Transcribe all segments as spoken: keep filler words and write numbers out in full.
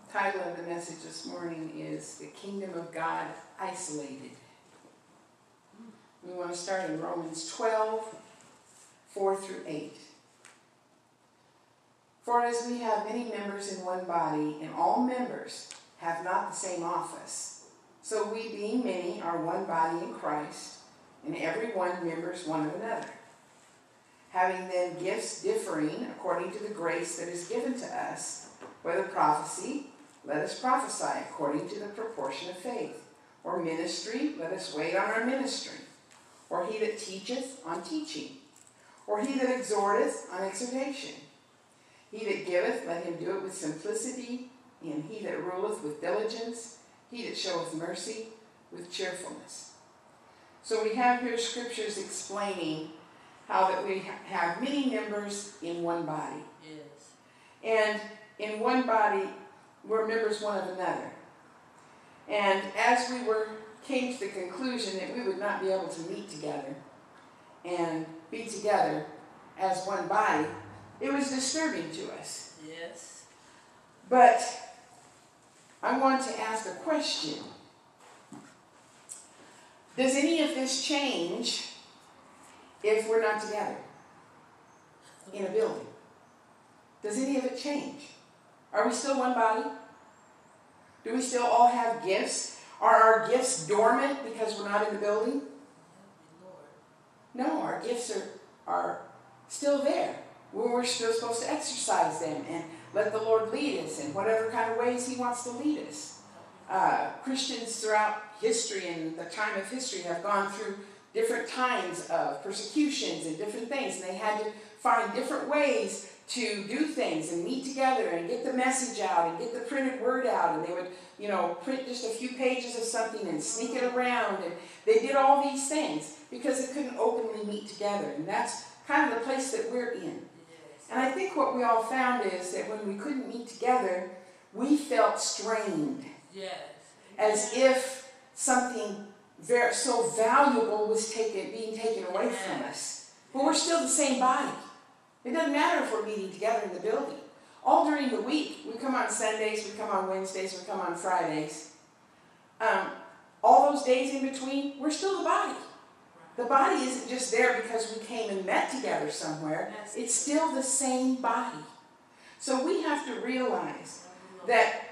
title of the message this morning is The Kingdom of God Isolated. We want to start in Romans twelve, four through eight. For as we have many members in one body, and all members have not the same office, so we being many are one body in Christ, and every one members one of another. Having then gifts differing according to the grace that is given to us, whether prophecy, let us prophesy according to the proportion of faith, or ministry, let us wait on our ministry, or he that teacheth on teaching, or he that exhorteth on exhortation. He that giveth, let him do it with simplicity, and he that ruleth with diligence, he that showeth mercy with cheerfulness. So we have here scriptures explaining how that we have many members in one body. Yes. And in one body, we're members one of another. And as we were came to the conclusion that we would not be able to meet together and be together as one body, it was disturbing to us. Yes. But I want to ask a question. Does any of this change if we're not together in a building? Does any of it change? Are we still one body? Do we still all have gifts? Are our gifts dormant because we're not in the building? No, our gifts are, are still there. We're still supposed to exercise them and let the Lord lead us in whatever kind of ways he wants to lead us. Uh, Christians throughout history and the time of history have gone through different kinds of persecutions and different things, and they had to find different ways to do things and meet together and get the message out and get the printed word out, and they would, you know, print just a few pages of something and sneak it around, and they did all these things because they couldn't openly meet together, and that's kind of the place that we're in. And I think what we all found is that when we couldn't meet together, we felt strained. Yes. As if something very so valuable was taken, being taken away yes. from us. But we're still the same body. It doesn't matter if we're meeting together in the building. All during the week, we come on Sundays, we come on Wednesdays, we come on Fridays. Um, all those days in between, we're still the body. The body isn't just there because we came and met together somewhere. It's still the same body. So we have to realize that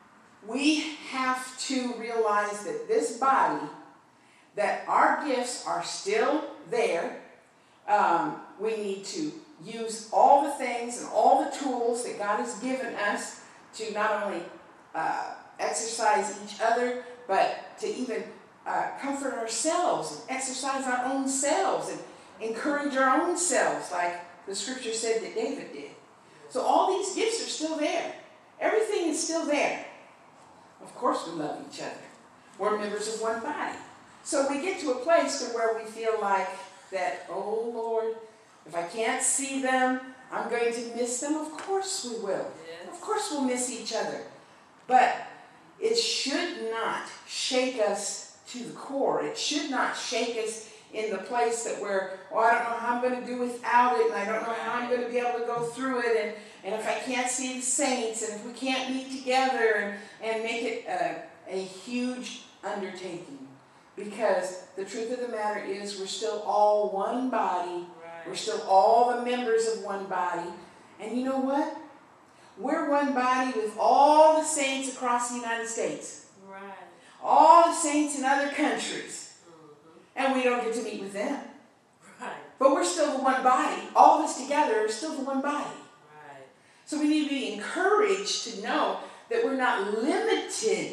we have to realize that this body, that our gifts are still there. Um, we need to use all the things and all the tools that God has given us to not only uh, exercise each other, but to even uh, comfort ourselves and exercise our own selves and encourage our own selves, like the scripture said that David did. So all these gifts are still there. Everything is still there. Of course we love each other. We're members of one body. So we get to a place to where we feel like that, oh Lord, if I can't see them, I'm going to miss them. Of course we will. Yes. Of course we'll miss each other. But it should not shake us to the core. It should not shake us in the place that we're, oh, I don't know how I'm going to do without it, and I don't know how I'm going to be able to go through it, and, and if I can't see the saints, and if we can't meet together and, and make it a, a huge undertaking. Because the truth of the matter is we're still all one body. We're still all the members of one body. And you know what? We're one body with all the saints across the United States. Right. All the saints in other countries. Mm-hmm. And we don't get to meet with them. Right. But we're still the one body. All of us together are still the one body. Right. So we need to be encouraged to know that we're not limited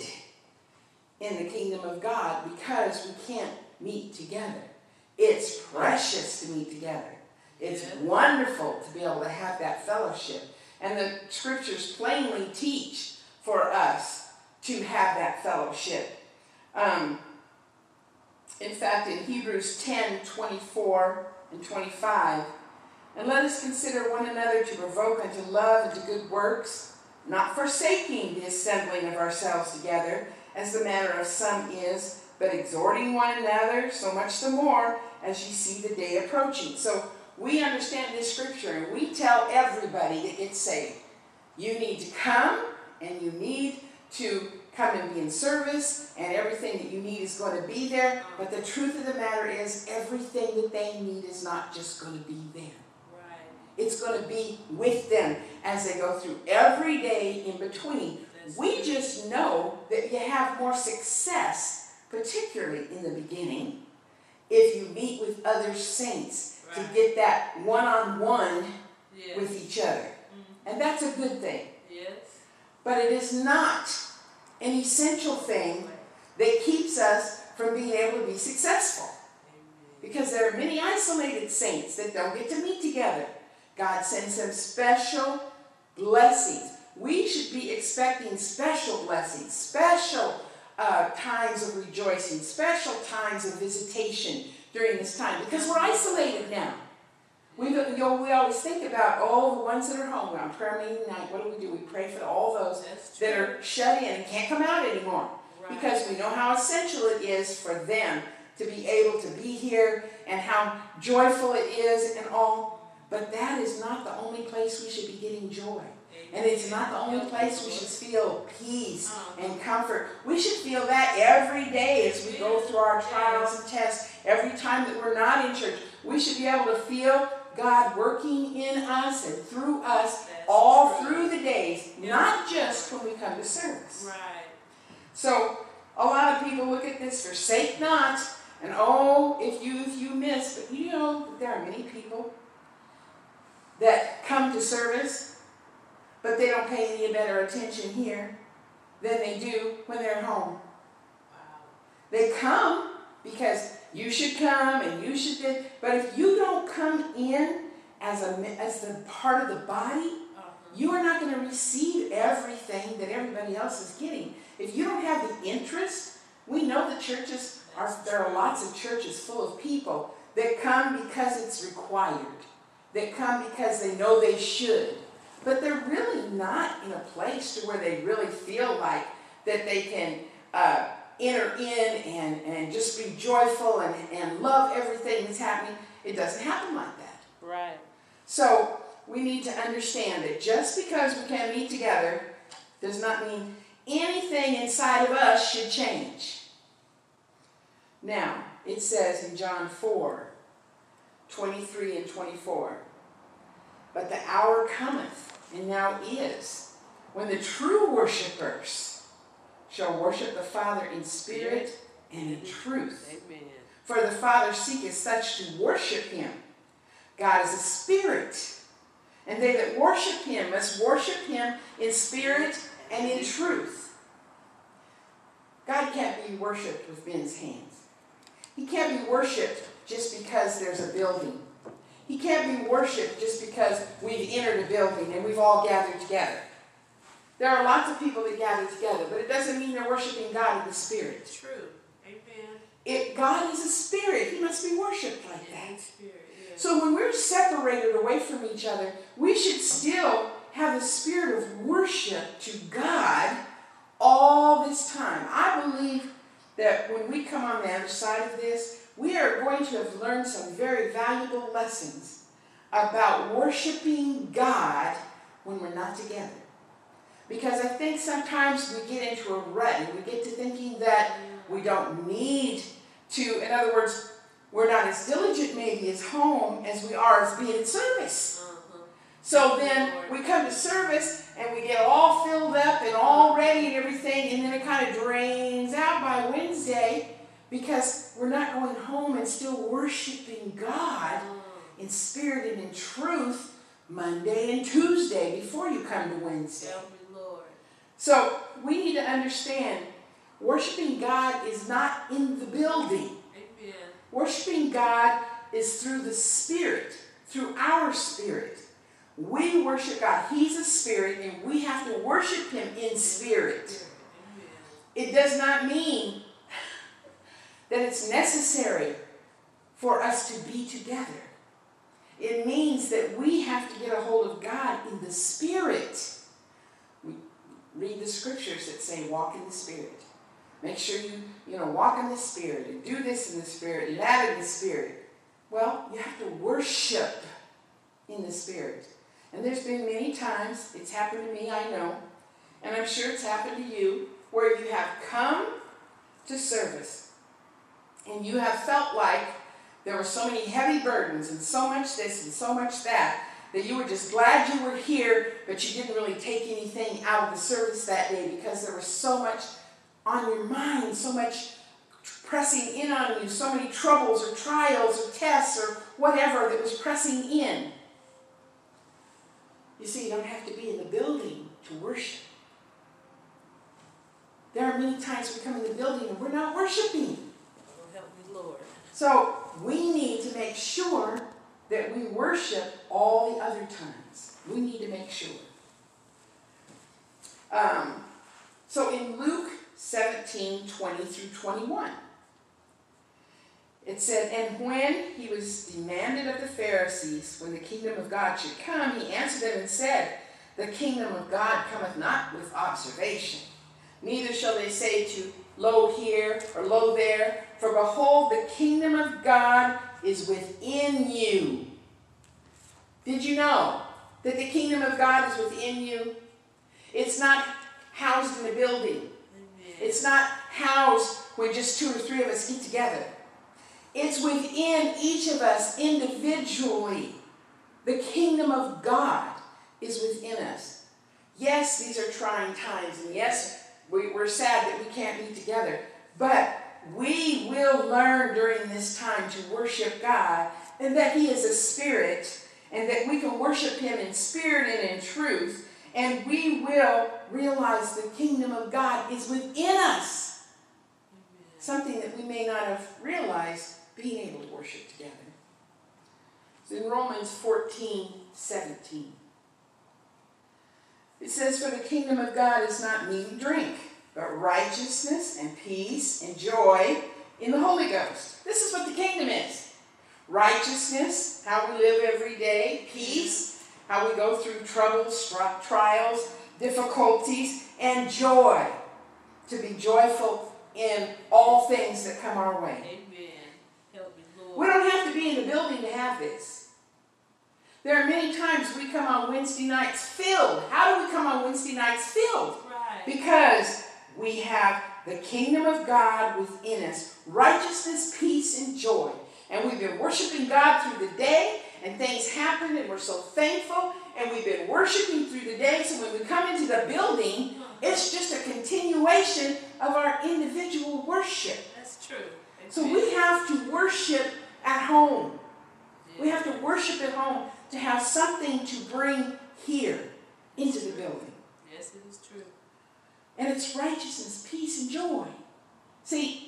in the kingdom of God because we can't meet together. It's precious to meet together. It's Yeah. wonderful to be able to have that fellowship. And the scriptures plainly teach for us to have that fellowship. Um, in fact, in Hebrews ten, twenty-four and twenty-five, and let us consider one another to provoke unto love and to good works, not forsaking the assembling of ourselves together, as the manner of some is, but exhorting one another, so much the more as ye see the day approaching. So we understand this scripture, and we tell everybody that gets saved, you need to come and you need to come and be in service, and everything that you need is going to be there. But the truth of the matter is, everything that they need is not just going to be there. Right. It's going to be with them as they go through every day in between. That's We true. just know that you have more success, particularly in the beginning, if you meet with other saints to Right. get that one-on-one Yes. with each other. Mhm. And that's a good thing. Yes. But it is not an essential thing that keeps us from being able to be successful. Amen. Because there are many isolated saints that don't get to meet together. God sends them special blessings. We should be expecting special blessings, special uh, times of rejoicing, special times of visitation during this time, because we're isolated now. We, you know, we always think about, oh, the ones that are home on prayer meeting night. What do we do? We pray for all those That's true. that are shut in and can't come out anymore. Right. Because we know how essential it is for them to be able to be here and how joyful it is and all. But that is not the only place we should be getting joy. And it's not the only place we should feel peace and comfort. We should feel that every day as we go through our trials and tests. Every time that we're not in church, we should be able to feel God working in us and through us That's all true. through the days, Yeah. not just when we come to service. Right. So a lot of people look at this, forsake not, and oh, if you if you miss, but you know that there are many people that come to service, but they don't pay any better attention here than they do when they're at home. Wow. They come because you should come and you should do, but if you don't come in as a as the part of the body, Uh-huh. you are not going to receive everything that everybody else is getting. If you don't have the interest, we know the churches are, there are lots of churches full of people that come because it's required, that come because they know they should, but they're really not in a place to where they really feel like that they can uh, enter in and, and just be joyful and, and love everything that's happening. It doesn't happen like that. Right. So we need to understand that just because we can meet together does not mean anything inside of us should change. Now, it says in John four, twenty-three and twenty-four, but the hour cometh, and now is, when the true worshipers shall worship the Father in spirit and in truth. Amen. For the Father seeketh such to worship him. God is a spirit, and they that worship him must worship him in spirit and in truth. God can't be worshipped with men's hands. He can't be worshipped just because there's a building. He can't be worshipped just because we've entered a building and we've all gathered together. There are lots of people that gather together, but it doesn't mean they're worshiping God in the spirit. True. Amen. It, God is a spirit. He must be worshipped like that. In spirit. Yes. So when we're separated away from each other, we should still have a spirit of worship to God all this time. I believe that when we come on the other side of this, we are going to have learned some very valuable lessons about worshiping God when we're not together. Because I think sometimes we get into a rut and we get to thinking that we don't need to, in other words, we're not as diligent maybe as home as we are as being in service. Uh-huh. So then we come to service and we get all filled up and all ready and everything, and then it kind of drains out by Wednesday because we're not going home and still worshiping God in spirit and in truth Monday and Tuesday before you come to Wednesday. Help me, Lord. So we need to understand worshiping God is not in the building. Amen. Worshiping God is through the Spirit, through our spirit. We worship God. He's a spirit, and we have to worship him in spirit. Amen. It does not mean that it's necessary for us to be together. It means that we have to get a hold of God in the Spirit. We read the scriptures that say, walk in the Spirit. Make sure you, you know, walk in the Spirit and do this in the Spirit and that in the Spirit. Well, you have to worship in the Spirit. And there's been many times, it's happened to me, I know, and I'm sure it's happened to you, where you have come to service and you have felt like there were so many heavy burdens and so much this and so much that, that you were just glad you were here, but you didn't really take anything out of the service that day because there was so much on your mind, so much pressing in on you, so many troubles or trials or tests or whatever that was pressing in. You see, you don't have to be in the building to worship. There are many times we come in the building and we're not worshiping. Oh, help me, Lord. So we need to make sure that we worship all the other times. We need to make sure. Um, so in Luke seventeen, twenty through twenty-one, it said, and when he was demanded of the Pharisees when the kingdom of God should come, he answered them and said, the kingdom of God cometh not with observation. Neither shall they say to, lo here or lo there, for behold, the kingdom of God is within you. Did you know that the kingdom of God is within you? It's not housed in a building. Amen. It's not housed where just two or three of us get together. It's within each of us individually. The kingdom of God is within us. Yes, these are trying times, and yes, we, we're sad that we can't meet together, but we will learn during this time to worship God, and that he is a spirit, and that we can worship him in spirit and in truth, and we will realize the kingdom of God is within us. Amen. Something that we may not have realized being able to worship together. It's in Romans fourteen, seventeen. It says, for the kingdom of God is not meat and drink, but righteousness and peace and joy in the Holy Ghost. This is what the kingdom is. Righteousness, how we live every day. Peace, how we go through troubles, trials, difficulties, and joy. To be joyful in all things that come our way. Amen. Help me, Lord. We don't have to be in the building to have this. There are many times we come on Wednesday nights filled. How do we come on Wednesday nights filled? Right. Because we have the kingdom of God within us. Righteousness, peace, and joy. And we've been worshiping God through the day, and things happen, and we're so thankful, and we've been worshiping through the day, so when we come into the building, it's just a continuation of our individual worship. That's true. Amen. So we have to worship at home. We have to worship at home to have something to bring here into the building. Yes, it is true. And it's righteousness, peace, and joy. See,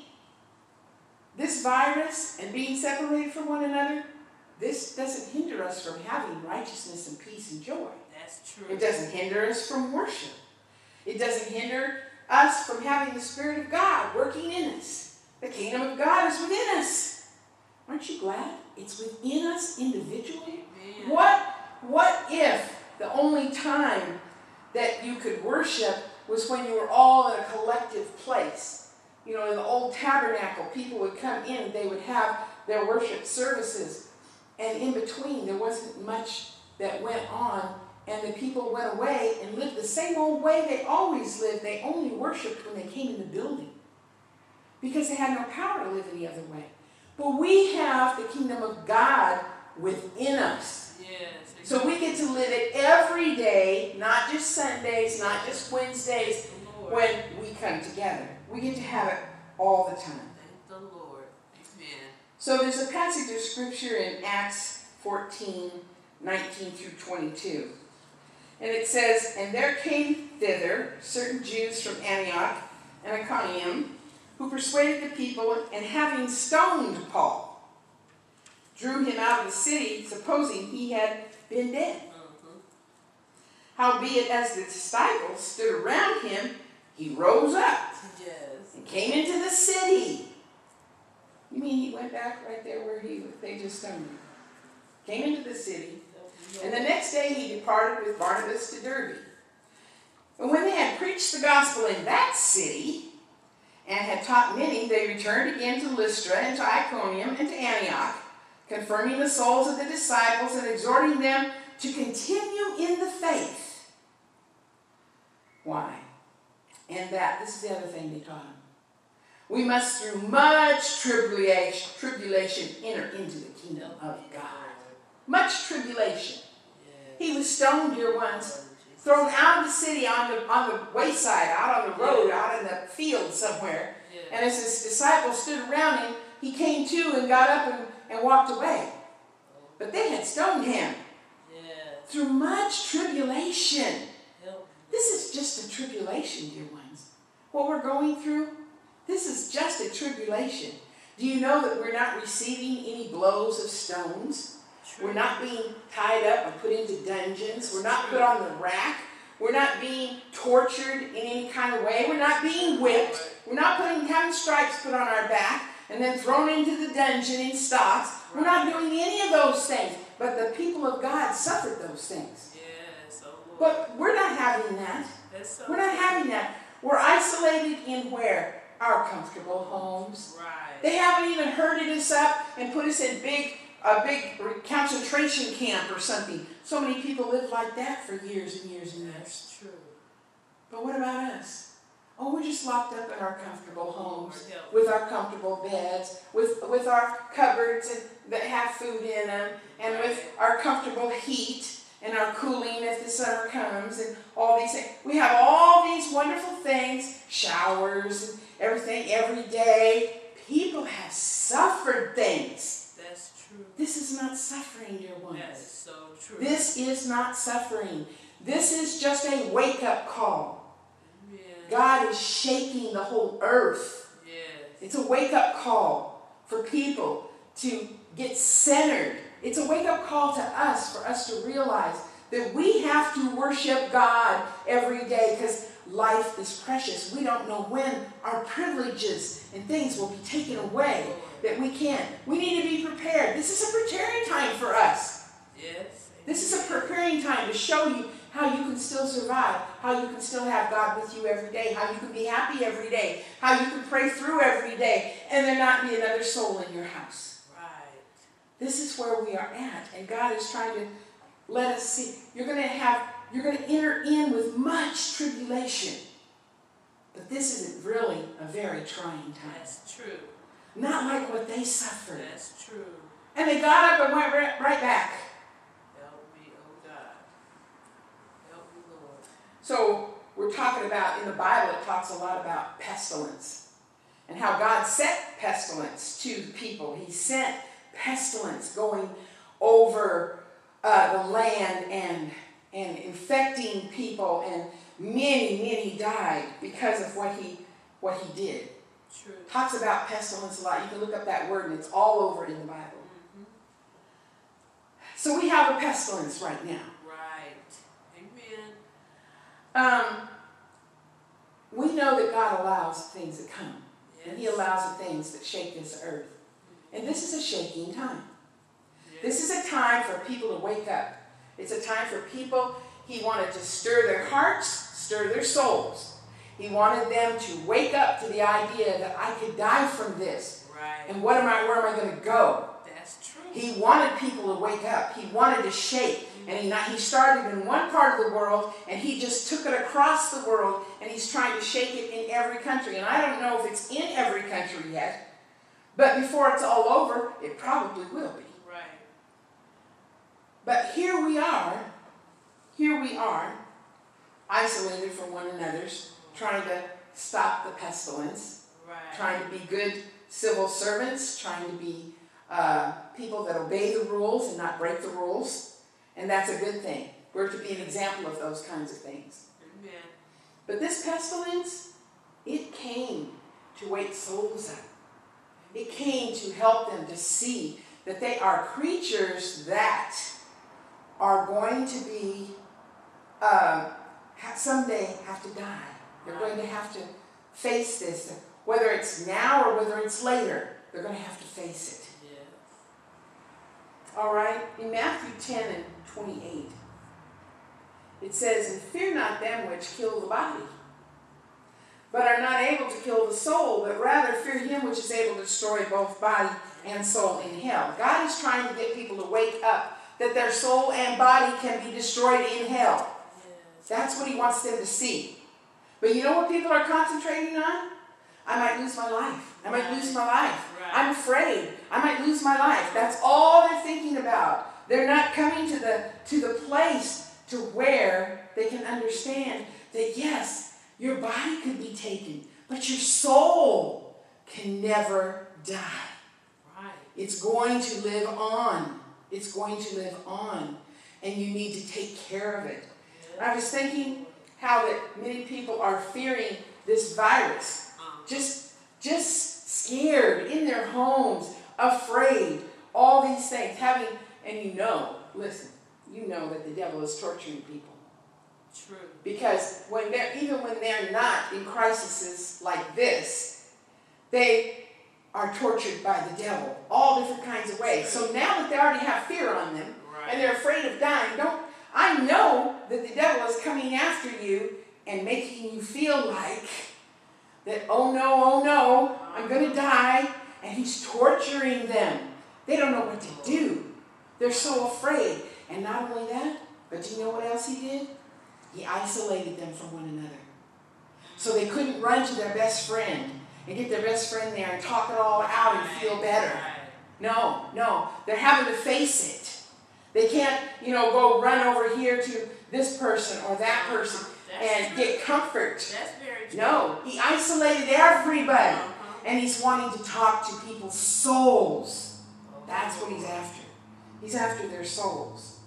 this virus and being separated from one another, this doesn't hinder us from having righteousness and peace and joy. That's true. It doesn't hinder us from worship. It doesn't hinder us from having the Spirit of God working in us. The kingdom of God is within us. Aren't you glad it's within us individually? Amen. What, what if the only time that you could worship was when you were all in a collective place? You know, in the old tabernacle, people would come in, they would have their worship services, and in between there wasn't much that went on, and the people went away and lived the same old way they always lived. They only worshiped when they came in the building because they had no power to live any other way. But we have the kingdom of God within us. Yes. So we get to live it every day, not just Sundays, not just Wednesdays, Lord. when we come together. We get to have it all the time. Thank the Lord. Amen. So there's a passage of scripture in Acts fourteen, nineteen through twenty-two. And it says, and there came thither certain Jews from Antioch and Iconium, who persuaded the people, and having stoned Paul, drew him out of the city, supposing he had been dead. Mm-hmm. Howbeit, as the disciples stood around him, he rose up Yes. and came into the city. You mean he went back right there where he they just stoned him? Came into the city. And the next day he departed with Barnabas to Derbe. And when they had preached the gospel in that city, and had taught many, they returned again to Lystra and to Iconium and to Antioch, confirming the souls of the disciples and exhorting them to continue in the faith. Why? And that, this is the other thing they taught him. We must through much tribulation, tribulation enter into the kingdom of God. Much tribulation. He was stoned, dear ones, thrown out of the city on the on the wayside, out on the road, out in the field somewhere. And as his disciples stood around him, he came to and got up and, and walked away. But they had stoned him. Through much tribulation. This is just a tribulation, dear ones. What we're going through, this is just a tribulation. Do you know that we're not receiving any blows of stones? We're not being tied up and put into dungeons. We're not put on the rack. We're not being tortured in any kind of way. We're not being whipped. We're not putting having stripes put on our back and then thrown into the dungeon in stocks. We're not doing any of those things. But the people of God suffered those things. Yes, oh Lord. But we're not having that. That's so We're not having that. We're isolated in where? Our comfortable homes. Right. They haven't even herded us up and put us in big, a big concentration camp or something. So many people live like that for years and years and years. That's true. But what about us? Oh, we're just locked up in our comfortable homes, Lord, help. with our comfortable beds, with, with our cupboards and, that have food in them, and Right. with our comfortable heat and our cooling if the summer comes, and all these things. We have all these wonderful things, showers and everything every day. People have suffered things. That's true. This is not suffering, dear ones. That is so true. This is not suffering. This is just a wake-up call. Amen. God is shaking the whole earth. Yes. It's a wake-up call for people to get centered. It's a wake-up call to us, for us to realize that we have to worship God every day, because life is precious. We don't know when our privileges and things will be taken away, that we can't. We need to be prepared. This is a preparing time for us. Yes. This is a preparing time to show you how you can still survive, how you can still have God with you every day, how you can be happy every day, how you can pray through every day, and there not be another soul in your house. Right. This is where we are at, and God is trying to let us see. You're going to have, you're going to enter in with much tribulation, but this isn't really a very trying time. That's true. Not like what they suffered. That's true. And they got up and went right, right back. Help me, oh God. Help me, Lord. So we're talking about, in the Bible, it talks a lot about pestilence and how God sent pestilence to people. He sent pestilence going over uh, the land and, and infecting people, and many, many died because of what he, what he did. True. Talks about pestilence a lot. You can look up that word, and it's all over in the Bible. Mm-hmm. So we have a pestilence right now. Right. Amen. Um, we know that God allows things to come. Yes. And he allows the things that shake this earth. And this is a shaking time. Yes. This is a time for people to wake up. It's a time for people, he wanted to stir their hearts, stir their souls. He wanted them to wake up to the idea that I could die from this. Right. And what am I, where am I going to go? That's true. He wanted people to wake up. He wanted to shake. And he, he started in one part of the world, and he just took it across the world, and he's trying to shake it in every country. And I don't know if it's in every country yet, but before it's all over, it probably will be. Right. But here we are, here we are, isolated from one another's, trying to stop the pestilence, Right. trying to be good civil servants, trying to be uh, people that obey the rules and not break the rules. And that's a good thing. We're to be an example of those kinds of things. Amen. But this pestilence, it came to wake souls up. It came to help them to see that they are creatures that are going to be, uh, someday have to die. They're going to have to face this, whether it's now or whether it's later. They're going to have to face it. Yes. All right, in Matthew ten and twenty-eight, it says, "And fear not them which kill the body, but are not able to kill the soul, but rather fear him which is able to destroy both body and soul in hell." God is trying to get people to wake up that their soul and body can be destroyed in hell. Yes. That's what he wants them to see. But But you know what people are concentrating on? I might lose my life. I might lose my life. Right. I'm afraid. I might lose my life. That's all they're thinking about. They're not coming to the to the place to where they can understand that yes, your body could be taken, but your soul can never die. Right. It's going to live on. It's going to live on. And you need to take care of it. Yeah. I was thinking how that many people are fearing this virus. Um, Just, just scared in their homes, afraid, all these things. Having, and you know, listen, you know that the devil is torturing people. True. Because when they're, even when they're not in crises like this, they are tortured by the devil, all different kinds of ways. So now that they already have fear on them, Right. and they're afraid of dying, don't, I know that the devil is coming after you and making you feel like that, oh no, oh no, I'm going to die, and he's torturing them. They don't know what to do. They're so afraid. And not only that, but do you know what else he did? He isolated them from one another. So they couldn't run to their best friend and get their best friend there and talk it all out and feel better. Right. No, no, they're having to face it. They can't, you know, go run over here to this person or that person That's and true. get comfort. That's very true. No, he isolated everybody. Uh-huh. And he's wanting to talk to people's souls. Oh, That's what he's after. He's after their souls.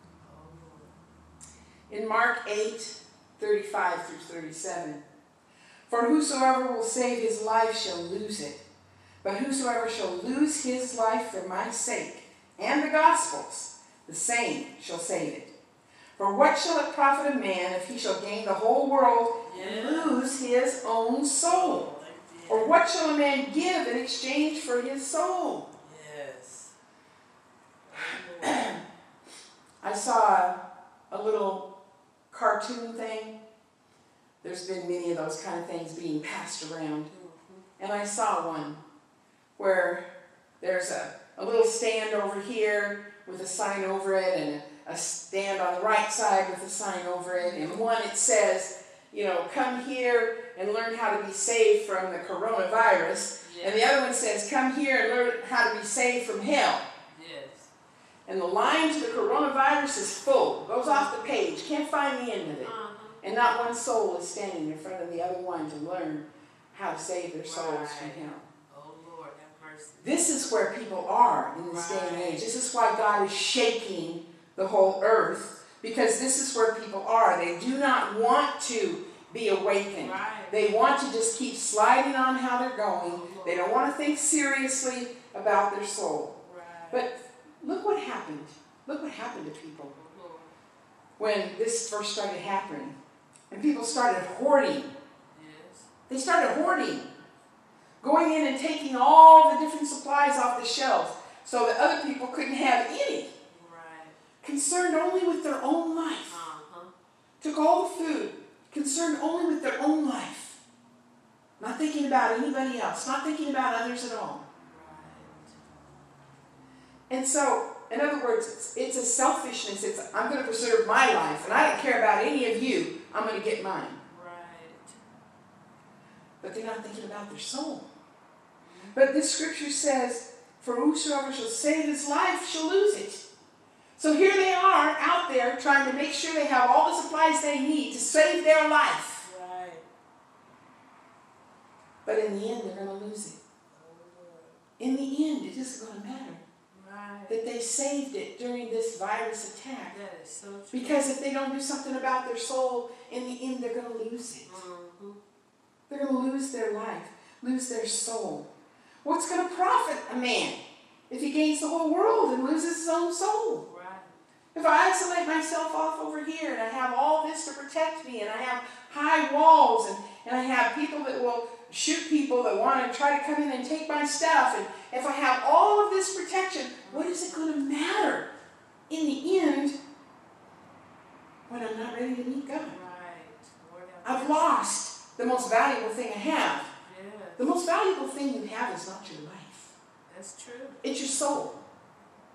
oh. In Mark eight, thirty-five through thirty-seven, for whosoever will save his life shall lose it, but whosoever shall lose his life for my sake and the gospel's, the same shall save it. For what shall it profit a man if he shall gain the whole world and Yeah. lose his own soul? Yeah. Or what shall a man give in exchange for his soul? Yes. Oh, Lord. I saw a, a little cartoon thing. There's been many of those kind of things being passed around. Mhm. And I saw one where there's a, a little stand over here with a sign over it, and a, a stand on the right side with a sign over it. And one it says, you know, come here and learn how to be saved from the coronavirus. And the other one says, come here and learn how to be saved from hell. Yes. And the line to the coronavirus is full, goes off the page, can't find the end of it. Uh-huh. And not one soul is standing in front of the other one to learn how to save their souls from Right. hell. Oh Lord, have mercy. This is where people are in this day and Right. age. This is why God is shaking the whole earth, because this is where people are. They do not want to be awakened. Right. They want to just keep sliding on how they're going. They don't want to think seriously about their soul. Right. But look what happened. Look what happened to people Oh, Lord. when this first started happening. And people started hoarding. Yes. They started hoarding. Going in and taking all the different supplies off the shelves so that other people couldn't have any. Right. Concerned only with their own life. Uh-huh. Took all the food. Concerned only with their own life. Not thinking about anybody else. Not thinking about others at all. Right. And so, in other words, it's, it's a selfishness. It's, I'm going to preserve my life, and I don't care about any of you. I'm going to get mine. Right. But they're not thinking about their soul. But this scripture says, for whosoever shall save his life shall lose it. So here they are out there trying to make sure they have all the supplies they need to save their life. Right. But in the end, they're going to lose it. Oh Lord. In the end, it isn't going to matter Right. that they saved it during this virus attack. That is so true. Because if they don't do something about their soul, in the end, they're going to lose it. Mhm. They're going to lose their life, lose their soul. What's going to profit a man if he gains the whole world and loses his own soul? Right. If I isolate myself off over here and I have all this to protect me and I have high walls and, and I have people that will shoot people that want to try to come in and take my stuff, and if I have all of this protection, what is it going to matter in the end when I'm not ready to meet God? Right. Lord have I've mercy. lost the most valuable thing I have. Yeah. The most valuable thing you have is not your life. That's true. It's your soul.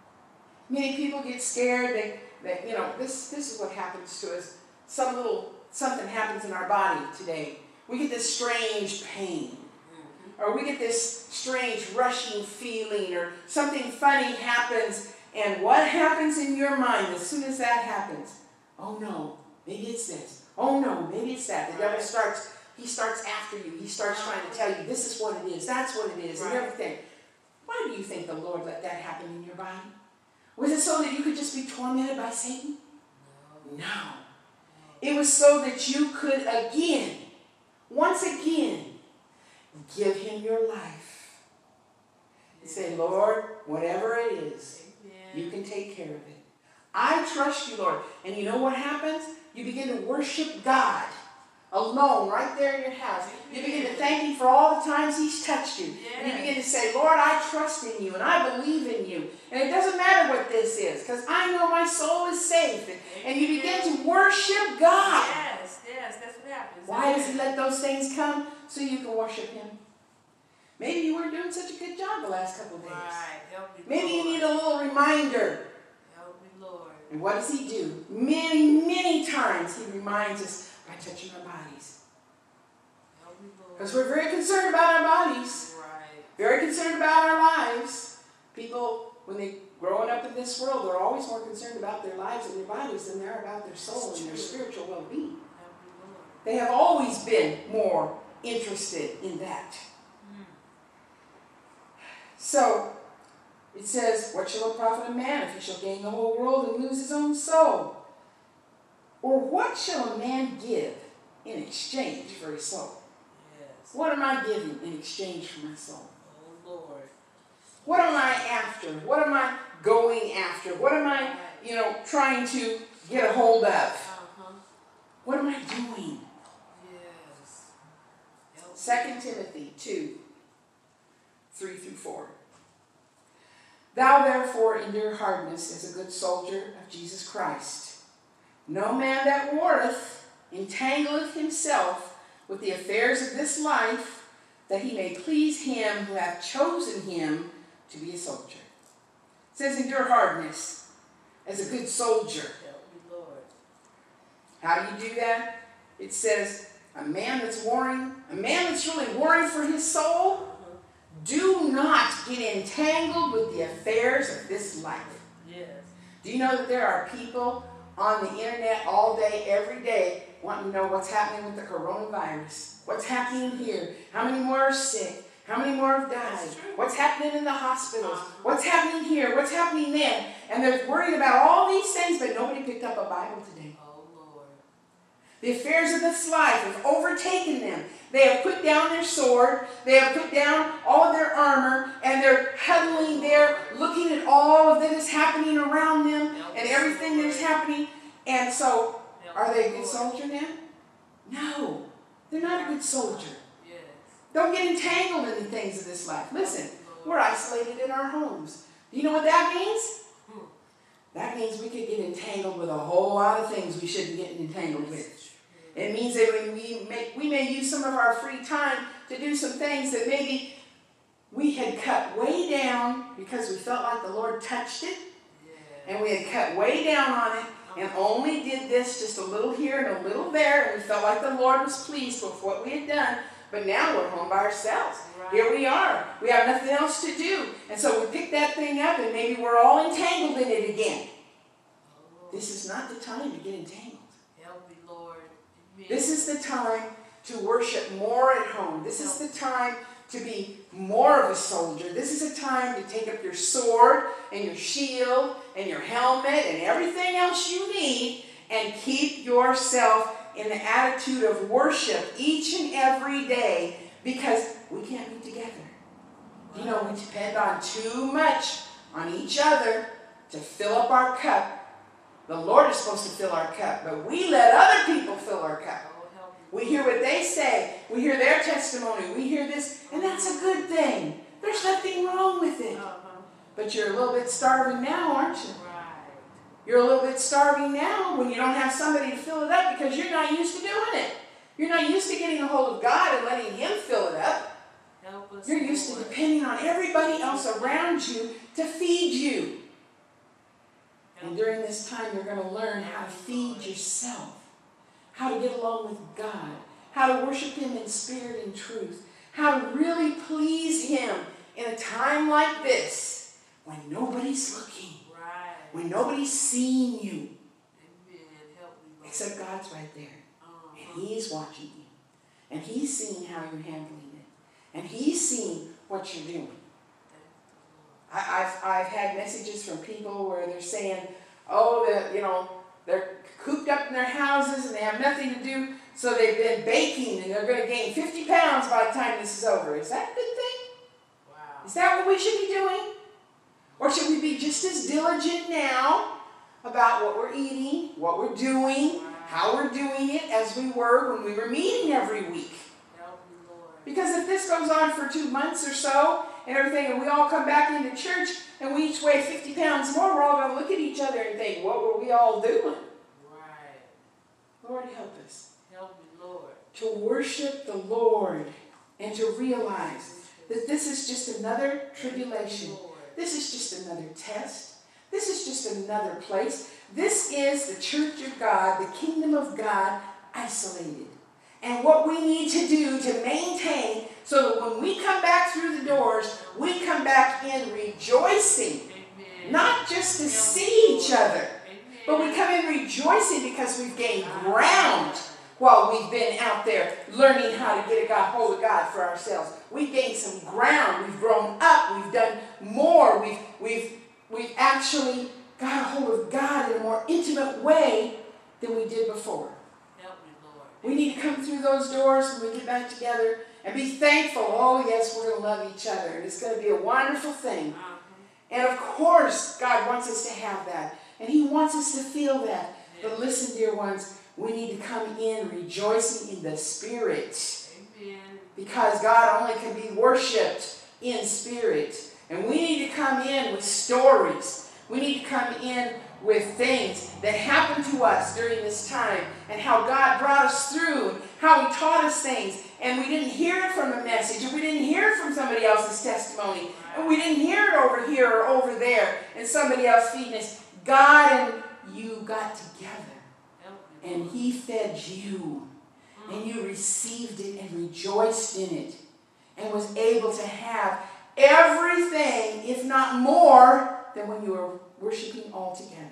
Many people get scared. They, they, you know, this, this is what happens to us. Some little something happens in our body today. We get this strange pain. Or we get this strange rushing feeling, or something funny happens, and what happens in your mind as soon as that happens? Oh no, maybe it's this. Oh no, maybe it's that. The devil starts, he starts after you. He starts trying to tell you this is what it is, that's what it is, and everything. Why do you think the Lord let that happen in your body? Was it so that you could just be tormented by Satan? No. It was so that you could again, once again, give him your life. And say, Lord, whatever it is, you can take care of it. I trust you, Lord. And you know what happens? You begin to worship God alone right there in your house. You begin to thank him for all the times he's touched you. And you begin to say, Lord, I trust in you and I believe in you. And it doesn't matter what this is, because I know my soul is safe. And you begin to worship God. Yes, yes, that's what happens. Why does he let those things come? So you can worship him. Maybe you weren't doing such a good job the last couple of days. Right. Help me, Maybe you Lord. need a little reminder. Help me, Lord. And what does he do? Many, many times he reminds us by touching our bodies. Help me, Lord. Because we're very concerned about our bodies. Right. Very concerned about our lives. People, when they're growing up in this world, they're always more concerned about their lives and their bodies than they are about their soul and their spiritual well-being. Help me, Lord. They have always been more interested in that. So, it says, what shall it profit a man if he shall gain the whole world and lose his own soul? Or what shall a man give in exchange for his soul? Yes. What am I giving in exchange for my soul? Oh, Lord. What am I after? What am I going after? What am I, you know, trying to get a hold of? Uh-huh. What am I doing? Yes. Help Second Timothy two, three through four. Thou therefore endure hardness as a good soldier of Jesus Christ. No man that warreth entangleth himself with the affairs of this life, that he may please him who hath chosen him to be a soldier. It says endure hardness as a good soldier. Help me, Lord. How do you do that? It says a man that's warring, a man that's really warring for his soul, do not get entangled with the affairs of this life. Yes. Do you know that there are people on the internet all day, every day, wanting to know what's happening with the coronavirus? What's happening here? How many more are sick? How many more have died? What's happening in the hospitals? What's happening here? What's happening then? And they're worried about all these things, but nobody picked up a Bible today. Oh, Lord. The affairs of this life have overtaken them. They have put down their sword. They have put down all of their armor, and they're huddling there, looking at all of that is happening around them and everything that is happening. And so, are they a good soldier now? No, they're not a good soldier. Yes. Don't get entangled in the things of this life. Listen, we're isolated in our homes. Do you know what that means? That means we could get entangled with a whole lot of things we shouldn't get entangled with. It means that when we make, we may use some of our free time to do some things that maybe we had cut way down because we felt like the Lord touched it. Yeah. And we had cut way down on it and only did this just a little here and a little there. And we felt like the Lord was pleased with what we had done. But now we're home by ourselves. Right. Here we are. We have nothing else to do. And so we pick that thing up and maybe we're all entangled in it again. Oh, This is not the time to get entangled. help me, Lord. Amen. This is the time to worship more at home. This is the time to be more of a soldier. This is a time to take up your sword and your shield and your helmet and everything else you need and keep yourself in the attitude of worship each and every day, because we can't be together. You know, we depend on too much on each other to fill up our cup. The Lord is supposed to fill our cup, but we let other people fill our cup. Oh, help me. We hear what they say. We hear their testimony. We hear this, and that's a good thing. There's nothing wrong with it. Uh-huh. But you're a little bit starving now, aren't you? Right. You're a little bit starving now when you don't have somebody to fill it up because you're not used to doing it. You're not used to getting a hold of God and letting Him fill it up. Help us, You're used to Lord. depending on everybody else around you to feed you. And during this time, you're going to learn how to feed yourself. how to get along with God, how to worship Him in spirit and truth, how to really please Him in a time like this when nobody's looking, Right. when nobody's seeing you, Amen. Help me, Lord. except God's right there. Uh-huh. And He's watching you. And He's seeing how you're handling it. And He's seeing what you're doing. I, I've, I've had messages from people where they're saying, oh, the, you know, they're cooped up in their houses and they have nothing to do, so they've been baking and they're going to gain fifty pounds by the time this is over. Is that a good thing? Wow. Is that what we should be doing? Or should we be just as diligent now about what we're eating, what we're doing, how we're doing it as we were when we were meeting every week? Help me, Lord. Because if this goes on for two months or so and everything, and we all come back into church and we each weigh fifty pounds more, we're all going to look at each other and think, what were we all doing? Right. Lord, help us Help me, Lord. to worship the Lord and to realize that this is just another tribulation. Lord. This is just another test. This is just another place. This is the church of God, the kingdom of God, isolated. And what we need to do to maintain so that when we come back through the doors, we come back in rejoicing. Amen. Not just to see each other, Amen. but we come in rejoicing because we've gained ground while we've been out there learning how to get a God, hold of God for ourselves. We've gained some ground. We've grown up. We've done more. We've, we've, we've actually got a hold of God in a more intimate way than we did before. Help me, Lord. We need to come through those doors when we get back together and be thankful. Oh, yes, we're going to love each other. And it's going to be a wonderful thing. Uh-huh. And of course, God wants us to have that. And He wants us to feel that. But listen, dear ones, we need to come in rejoicing in the Spirit. Amen. Because God only can be worshipped in spirit. And we need to come in with stories. We need to come in with things that happened to us during this time and how God brought us through and how He taught us things. And we didn't hear it from a message, or we didn't hear it from somebody else's testimony, and we didn't hear it over here or over there and somebody else feeding us. God and you got together and He fed you. And you received it and rejoiced in it and was able to have everything, if not more, than when you were worshiping all together.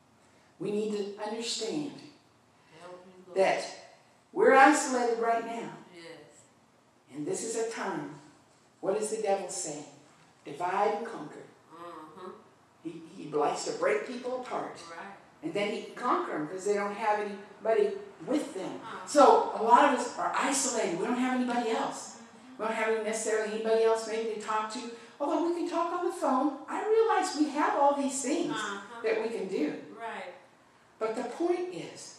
We need to understand that we're isolated right now. Yes. And this is a time. What does the devil say? Divide and conquer. Uh-huh. He, he likes to break people apart. Right. And then he can conquer them because they don't have anybody with them. Uh-huh. So a lot of us are isolated. We don't have anybody else. We don't have necessarily anybody else maybe to talk to. Although we can talk on the phone. I realize we have all these things Uh-huh. that we can do. Right. But the point is,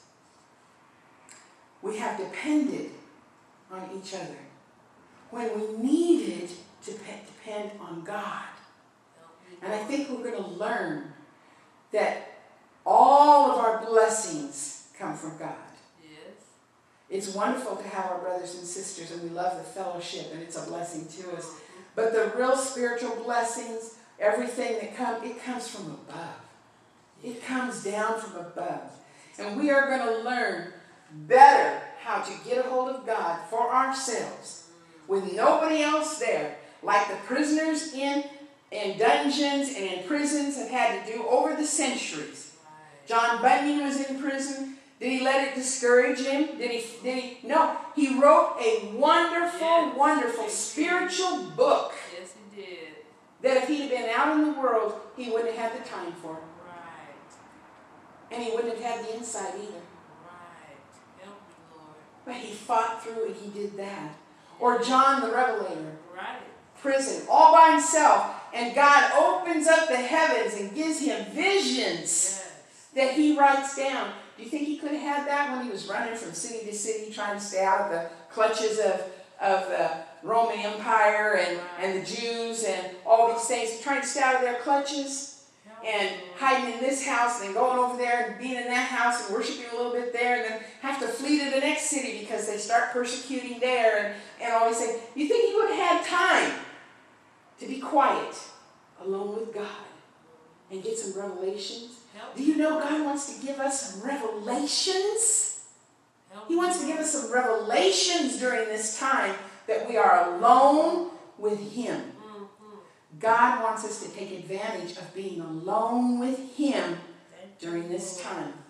we have depended on each other when we needed to pe- depend on God. And I think we're going to learn that all of our blessings come from God. Yes. It's wonderful to have our brothers and sisters, and we love the fellowship, and it's a blessing to us. But the real spiritual blessings, everything that comes, it comes from above. It comes down from above. And we are going to learn better how to get a hold of God for ourselves with nobody else there, like the prisoners in, in dungeons and in prisons have had to do over the centuries. John Bunyan was in prison. Did he let it discourage him? Did he? Did he? No. He wrote a wonderful, Yes. wonderful spiritual book Yes, he did. that if he'd have been out in the world, he wouldn't have had the time for it. Right. And he wouldn't have had the insight either. Right. Help me, Lord. But he fought through and he did that. Or John the Revelator, Right. prison, all by himself. And God opens up the heavens and gives him visions Yes. that he writes down. Do you think he could have had that when he was running from city to city, trying to stay out of the clutches of, of the Roman Empire and, and the Jews and all these things, trying to stay out of their clutches and hiding in this house and then going over there and being in that house and worshiping a little bit there and then have to flee to the next city because they start persecuting there and, and all these things. You think he would have had time to be quiet, alone with God, and get some revelations? Help Do you know God wants to give us some revelations? Help He me, wants to give Lord. us some revelations during this time that we are alone with Him. Mhm. God wants us to take advantage of being alone with Him Thank you, during this Lord. time.